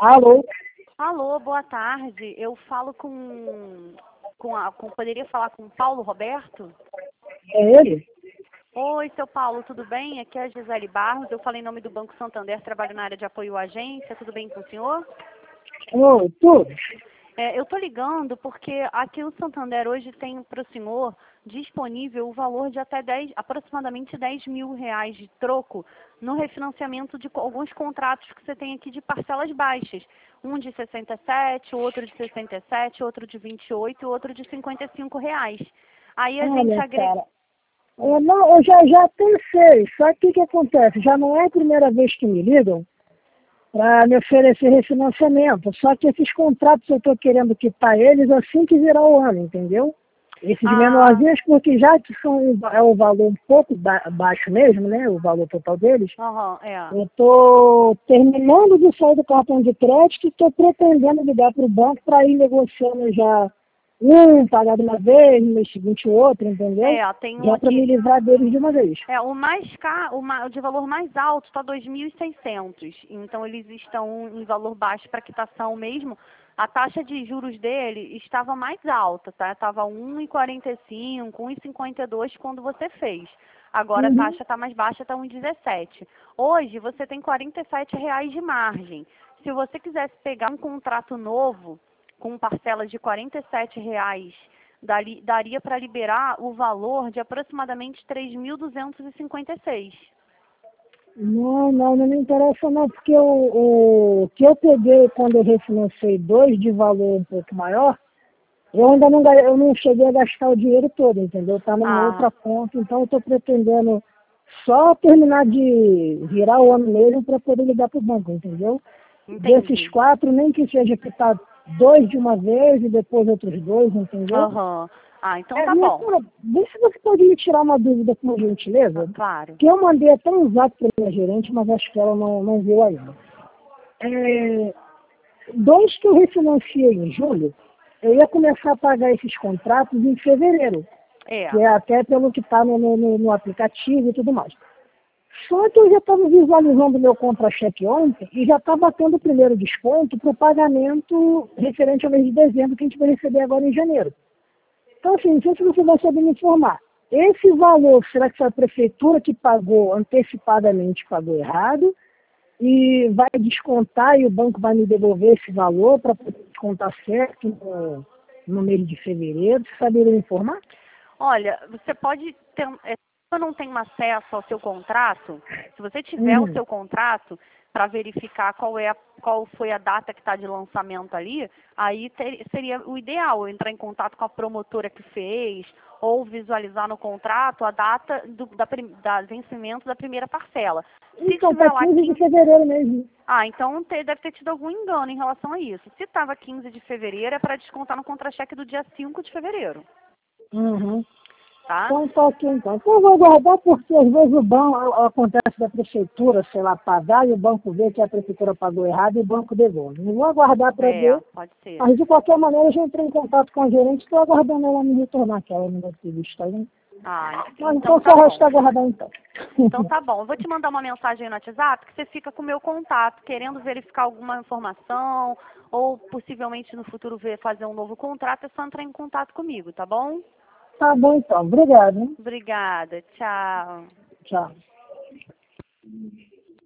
Alô? Alô, boa tarde. Eu falo poderia falar com o Paulo Roberto? É ele? Oi, seu Paulo, tudo bem? Aqui é a Gisele Barros. Eu falei em nome do Banco Santander, trabalho na área de apoio à agência. Tudo bem com o senhor? Oi, tudo? Eu estou ligando porque aqui o Santander hoje tem para o senhor disponível o valor de até aproximadamente R$ 10.000 de troco no refinanciamento de alguns contratos que você tem aqui de parcelas baixas. Um de 67, outro de 67, outro de 28 e outro de R$ 55. Aí a gente Olha, agrega... cara, eu já pensei, só que o que acontece? Já não é a primeira vez que me ligam para me oferecer refinanciamento, só que esses contratos eu estou querendo quitar eles assim que virar o ano, entendeu? Esses Ah, menorzinhos, porque já que é o valor um pouco baixo mesmo, né, o valor total deles, aham, eu estou terminando de sair do cartão de crédito e estou pretendendo ligar para o banco para ir negociando já pagar de uma vez, no mês seguinte o outro, entendeu? tem um Já para me aqui. livrar deles de uma vez. O mais caro, o de valor mais alto está 2.600. Então eles estão em valor baixo para quitação mesmo. A taxa de juros dele estava mais alta, tá? Estava 1,45, 1,52 quando você fez. Agora a Uhum. taxa está mais baixa, está 1,17. Hoje você tem R$ 47 de margem. Se você quisesse pegar um contrato novo com parcelas de R$ 47, daria para liberar o valor de aproximadamente 3.256. Não me interessa não, porque o que eu peguei quando eu refinancei dois de valor um pouco maior, eu não cheguei a gastar o dinheiro todo, entendeu? Está numa Ah, outra conta, então eu estou pretendendo só terminar de virar o ano mesmo para poder ligar para o banco, entendeu? Desses entendi. quatro, nem que seja quitar dois de uma vez e depois outros dois, entendeu? Aham. Ah, então tá Minha bom. senhora, vê se você pode me tirar uma dúvida com gentileza, Claro. que eu mandei até um zap para minha gerente, mas acho que ela não viu ainda. É, dois que eu refinanciei em julho, eu ia começar a pagar esses contratos em fevereiro, É. que é até pelo que está no aplicativo e tudo mais. Só que eu já estava visualizando meu contra-cheque ontem e já está batendo o primeiro desconto para o pagamento referente ao mês de dezembro que a gente vai receber agora em janeiro. Então, assim, não sei se você vai saber me informar. Esse valor, será que foi a prefeitura que pagou antecipadamente, pagou errado? E vai descontar e o banco vai me devolver esse valor para descontar certo no mês de fevereiro? Você saberia me informar? Olha, você pode ter, se eu não tenho acesso ao seu contrato, se você tiver o Uhum. seu contrato para verificar qual foi a data que está de lançamento ali, aí seria o ideal eu entrar em contato com a promotora que fez ou visualizar no contrato a data da vencimento da primeira parcela. Se Então, tiver para lá 15 de 15. fevereiro mesmo. Então deve ter tido algum engano em relação a isso. Se estava 15 de fevereiro, é para descontar no contra-cheque do dia 5 de fevereiro, Uhum. tá? Então tá aqui então. Então eu vou aguardar porque às vezes o banco acontece da prefeitura, sei lá, pagar e o banco vê que a prefeitura pagou errado e o banco devolve. Eu vou aguardar para ver, Pode ser. mas de qualquer maneira eu já entrei em contato com a gerente, estou aguardando ela me retornar, que ela não deve ter visto ainda. Mas Então então tá só bom. resta aguardar então. Então tá bom. Eu vou te mandar uma mensagem no WhatsApp que você fica com o meu contato, querendo verificar alguma informação ou possivelmente no futuro fazer um novo contrato, é só entrar em contato comigo, tá bom? Tá bom então, obrigado, hein? Obrigada. Tchau. Tchau.